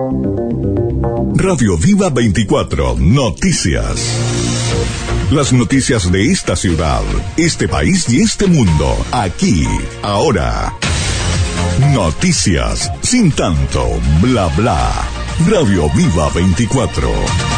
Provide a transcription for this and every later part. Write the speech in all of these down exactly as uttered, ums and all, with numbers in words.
Radio Viva veinticuatro Noticias. Las noticias de esta ciudad, este país y este mundo, aquí, ahora. Noticias sin tanto bla bla. Radio Viva veinticuatro.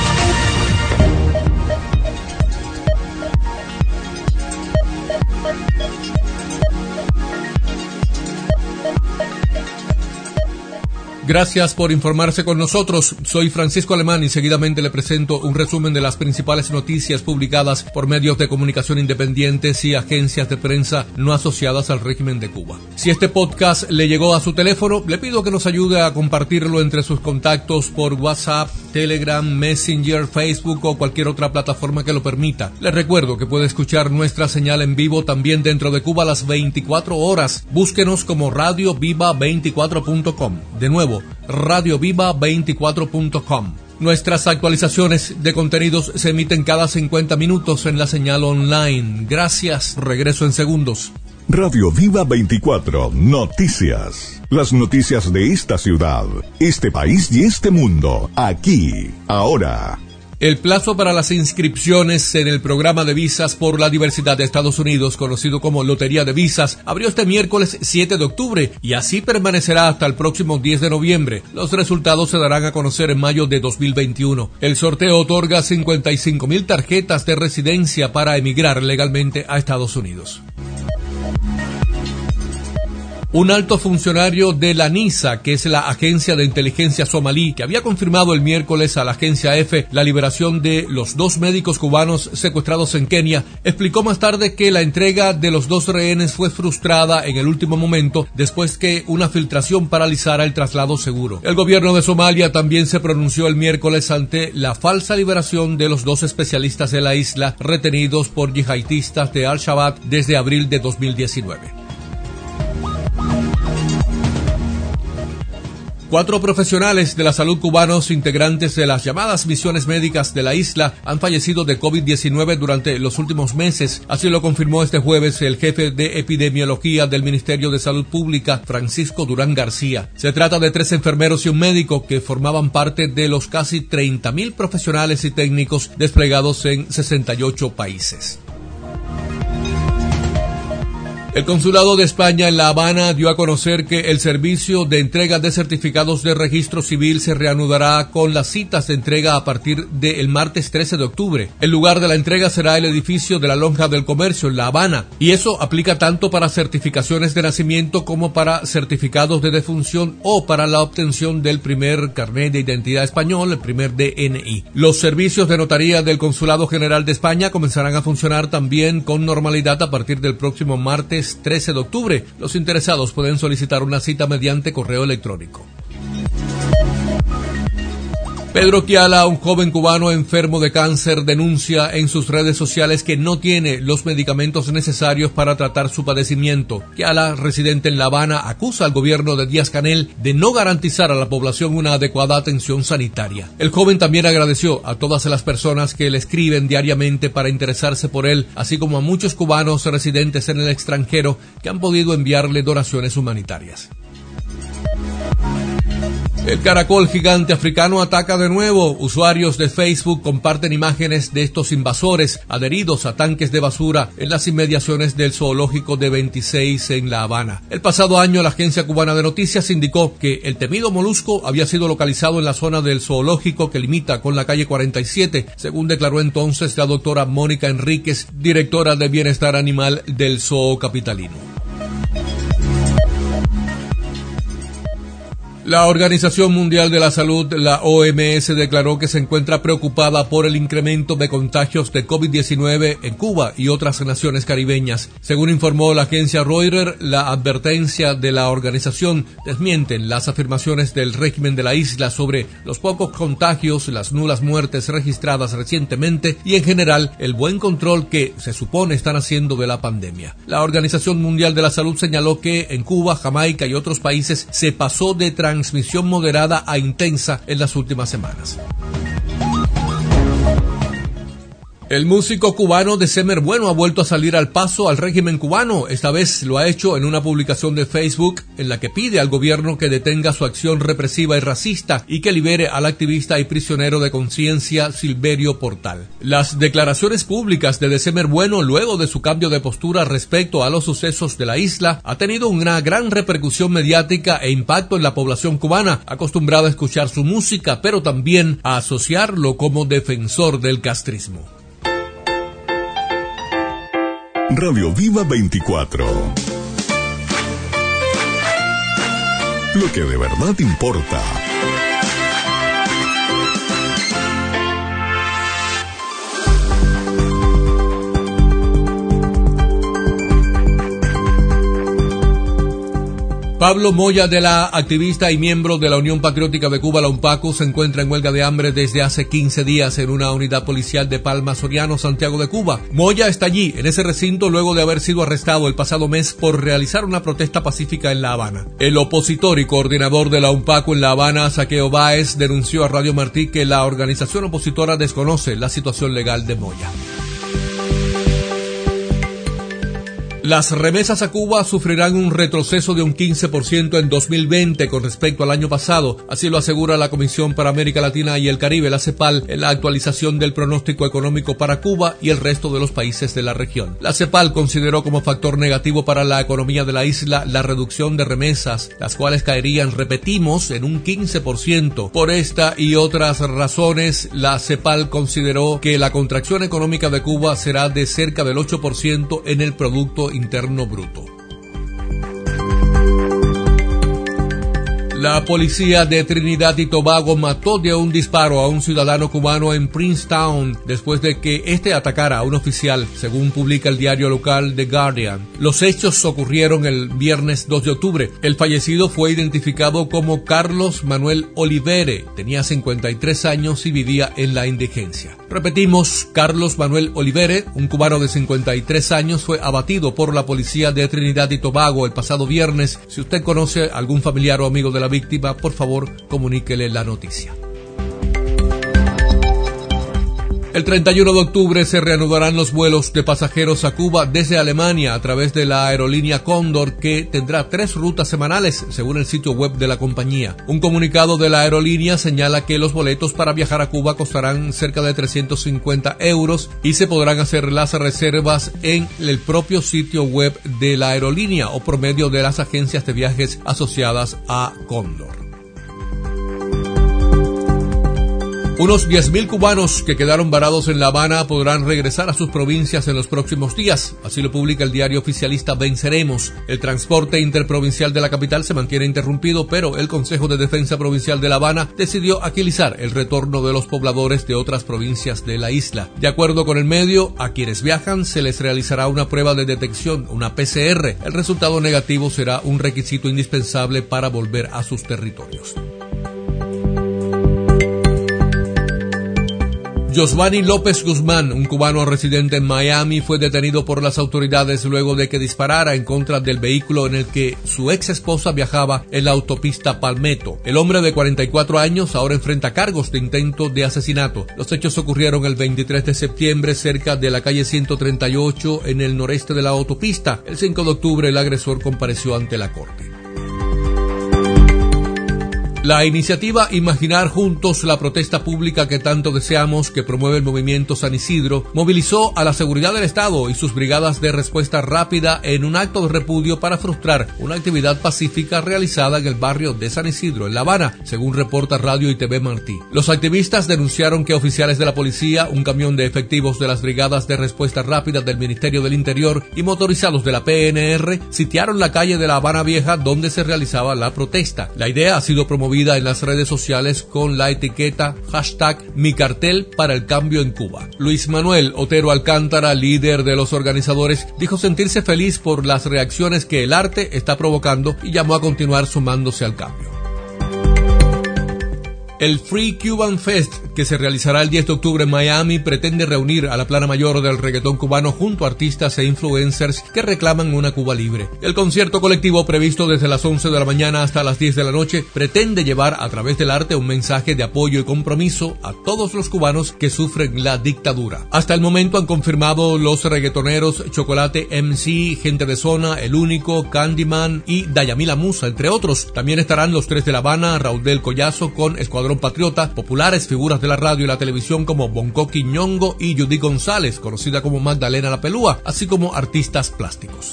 Gracias por informarse con nosotros. Soy Francisco Alemán y seguidamente le presento un resumen de las principales noticias publicadas por medios de comunicación independientes y agencias de prensa no asociadas al régimen de Cuba. Si este podcast le llegó a su teléfono, le pido que nos ayude a compartirlo entre sus contactos por WhatsApp, Telegram, Messenger, Facebook o cualquier otra plataforma que lo permita. Les recuerdo que puede escuchar nuestra señal en vivo también dentro de Cuba a las veinticuatro horas. Búsquenos como radio viva veinticuatro punto com. De nuevo, radio viva veinticuatro punto com. Nuestras actualizaciones de contenidos se emiten cada cincuenta minutos en la señal online. Gracias. Regreso en segundos. Radio Viva veinticuatro Noticias. Las noticias de esta ciudad, este país y este mundo, aquí, ahora. El plazo para las inscripciones en el programa de visas por la diversidad de Estados Unidos, conocido como Lotería de Visas, abrió este miércoles siete de octubre y así permanecerá hasta el próximo diez de noviembre. Los resultados se darán a conocer en mayo de dos mil veintiuno. El sorteo otorga cincuenta y cinco mil tarjetas de residencia para emigrar legalmente a Estados Unidos. Un alto funcionario de la NISA, que es la agencia de inteligencia somalí, que había confirmado el miércoles a la agencia EFE la liberación de los dos médicos cubanos secuestrados en Kenia, explicó más tarde que la entrega de los dos rehenes fue frustrada en el último momento después que una filtración paralizara el traslado seguro. El gobierno de Somalia también se pronunció el miércoles ante la falsa liberación de los dos especialistas de la isla retenidos por yihadistas de Al-Shabaab desde abril de dos mil diecinueve. Cuatro profesionales de la salud cubanos integrantes de las llamadas misiones médicas de la isla han fallecido de COVID diecinueve durante los últimos meses. Así lo confirmó este jueves el jefe de epidemiología del Ministerio de Salud Pública, Francisco Durán García. Se trata de tres enfermeros y un médico que formaban parte de los casi treinta mil profesionales y técnicos desplegados en sesenta y ocho países. El Consulado de España en La Habana dio a conocer que el servicio de entrega de certificados de registro civil se reanudará con las citas de entrega a partir del martes trece de octubre. El lugar de la entrega será el edificio de la Lonja del Comercio en La Habana, y eso aplica tanto para certificaciones de nacimiento como para certificados de defunción o para la obtención del primer carnet de identidad español, el primer D N I. Los servicios de notaría del Consulado General de España comenzarán a funcionar también con normalidad a partir del próximo martes trece de octubre. Los interesados pueden solicitar una cita mediante correo electrónico. Pedro Kiala, un joven cubano enfermo de cáncer, denuncia en sus redes sociales que no tiene los medicamentos necesarios para tratar su padecimiento. Kiala, residente en La Habana, acusa al gobierno de Díaz-Canel de no garantizar a la población una adecuada atención sanitaria. El joven también agradeció a todas las personas que le escriben diariamente para interesarse por él, así como a muchos cubanos residentes en el extranjero que han podido enviarle donaciones humanitarias. El caracol gigante africano ataca de nuevo. Usuarios de Facebook comparten imágenes de estos invasores adheridos a tanques de basura en las inmediaciones del zoológico de veintiséis en La Habana. El pasado año, la agencia cubana de noticias indicó que el temido molusco había sido localizado en la zona del zoológico que limita con la calle cuarenta y siete, según declaró entonces la doctora Mónica Enríquez, directora de Bienestar Animal del Zoo Capitalino. La Organización Mundial de la Salud, la O M S, declaró que se encuentra preocupada por el incremento de contagios de COVID diecinueve en Cuba y otras naciones caribeñas. Según informó la agencia Reuters, la advertencia de la organización desmienten las afirmaciones del régimen de la isla sobre los pocos contagios, las nulas muertes registradas recientemente y en general el buen control que se supone están haciendo de la pandemia. La Organización Mundial de la Salud señaló que en Cuba, Jamaica y otros países se pasó de transmisión moderada a intensa en las últimas semanas. El músico cubano December Bueno ha vuelto a salir al paso al régimen cubano. Esta vez lo ha hecho en una publicación de Facebook en la que pide al gobierno que detenga su acción represiva y racista y que libere al activista y prisionero de conciencia Silverio Portal. Las declaraciones públicas de December Bueno luego de su cambio de postura respecto a los sucesos de la isla ha tenido una gran repercusión mediática e impacto en la población cubana, acostumbrada a escuchar su música, pero también a asociarlo como defensor del castrismo. Radio Viva veinticuatro. Lo que de verdad importa. Pablo Moya, de la activista y miembro de la Unión Patriótica de Cuba, la UNPACU, se encuentra en huelga de hambre desde hace quince días en una unidad policial de Palma Soriano, Santiago de Cuba. Moya está allí, en ese recinto, luego de haber sido arrestado el pasado mes por realizar una protesta pacífica en La Habana. El opositor y coordinador de la UNPACU en La Habana, Saqueo Báez, denunció a Radio Martí que la organización opositora desconoce la situación legal de Moya. Las remesas a Cuba sufrirán un retroceso de un quince por ciento en dos mil veinte con respecto al año pasado, así lo asegura la Comisión para América Latina y el Caribe, la CEPAL, en la actualización del pronóstico económico para Cuba y el resto de los países de la región. La CEPAL consideró como factor negativo para la economía de la isla la reducción de remesas, las cuales caerían, repetimos, en un quince por ciento. Por esta y otras razones, la CEPAL consideró que la contracción económica de Cuba será de cerca del ocho por ciento en el Producto Interno Bruto. La policía de Trinidad y Tobago mató de un disparo a un ciudadano cubano en Princetown después de que este atacara a un oficial, según publica el diario local The Guardian. Los hechos ocurrieron el viernes dos de octubre. El fallecido fue identificado como Carlos Manuel Olivere, tenía cincuenta y tres años y vivía en la indigencia. Repetimos, Carlos Manuel Olivere, un cubano de cincuenta y tres años, fue abatido por la policía de Trinidad y Tobago el pasado viernes. Si usted conoce a algún familiar o amigo de la víctima, por favor, comuníquele la noticia. El treinta y uno de octubre se reanudarán los vuelos de pasajeros a Cuba desde Alemania a través de la aerolínea Cóndor, que tendrá tres rutas semanales, según el sitio web de la compañía. Un comunicado de la aerolínea señala que los boletos para viajar a Cuba costarán cerca de trescientos cincuenta euros y se podrán hacer las reservas en el propio sitio web de la aerolínea o por medio de las agencias de viajes asociadas a Cóndor. Unos diez mil cubanos que quedaron varados en La Habana podrán regresar a sus provincias en los próximos días. Así lo publica el diario oficialista Venceremos. El transporte interprovincial de la capital se mantiene interrumpido, pero el Consejo de Defensa Provincial de La Habana decidió agilizar el retorno de los pobladores de otras provincias de la isla. De acuerdo con el medio, a quienes viajan se les realizará una prueba de detección, una P C R. El resultado negativo será un requisito indispensable para volver a sus territorios. Josvani López Guzmán, un cubano residente en Miami, fue detenido por las autoridades luego de que disparara en contra del vehículo en el que su ex esposa viajaba en la autopista Palmetto. El hombre de cuarenta y cuatro años ahora enfrenta cargos de intento de asesinato. Los hechos ocurrieron el veintitrés de septiembre cerca de la calle ciento treinta y ocho en el noreste de la autopista. El cinco de octubre el agresor compareció ante la corte. La iniciativa Imaginar Juntos la protesta pública que tanto deseamos, que promueve el movimiento San Isidro, movilizó a la seguridad del Estado y sus brigadas de respuesta rápida en un acto de repudio para frustrar una actividad pacífica realizada en el barrio de San Isidro, en La Habana, según reporta Radio y T V Martí. Los activistas denunciaron que oficiales de la policía, un camión de efectivos de las brigadas de respuesta rápida del Ministerio del Interior y motorizados de la P N R sitiaron la calle de La Habana Vieja donde se realizaba la protesta. La idea ha sido promovida en las redes sociales con la etiqueta hashtag Mi Cartel para el Cambio en Cuba. Luis Manuel Otero Alcántara, líder de los organizadores, dijo sentirse feliz por las reacciones que el arte está provocando y llamó a continuar sumándose al cambio. El Free Cuban Fest, que se realizará el diez de octubre en Miami, pretende reunir a la plana mayor del reggaetón cubano junto a artistas e influencers que reclaman una Cuba libre. El concierto colectivo, previsto desde las once de la mañana hasta las diez de la noche, pretende llevar a través del arte un mensaje de apoyo y compromiso a todos los cubanos que sufren la dictadura. Hasta el momento han confirmado los reggaetoneros Chocolate M C, Gente de Zona, El Único, Candyman y Dayamila Musa, entre otros. También estarán los Tres de La Habana, Raúl del Collazo con Escuadrón Patriota, populares figuras de la radio y la televisión como Bonco Quiñongo y Judy González, conocida como Magdalena la Pelúa, así como artistas plásticos.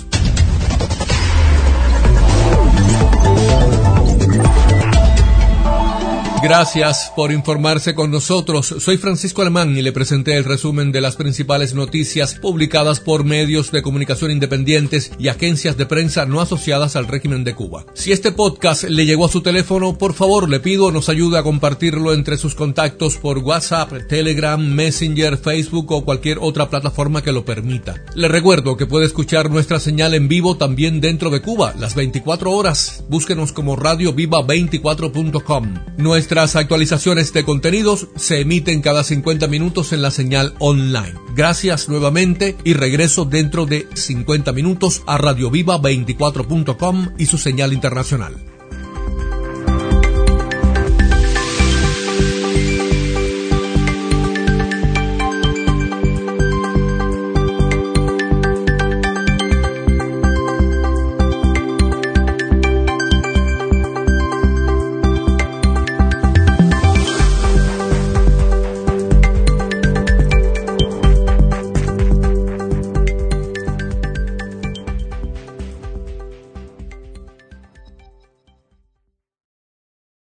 Gracias por informarse con nosotros. Soy Francisco Alemán y le presenté el resumen de las principales noticias publicadas por medios de comunicación independientes y agencias de prensa no asociadas al régimen de Cuba. Si este podcast le llegó a su teléfono, por favor le pido nos ayude a compartirlo entre sus contactos por WhatsApp, Telegram, Messenger, Facebook o cualquier otra plataforma que lo permita. Le recuerdo que puede escuchar nuestra señal en vivo también dentro de Cuba, las veinticuatro horas. Búsquenos como radio viva veinticuatro punto com. Nuestras actualizaciones de contenidos se emiten cada cincuenta minutos en la señal online. Gracias nuevamente y regreso dentro de cincuenta minutos a radio viva veinticuatro punto com y su señal internacional.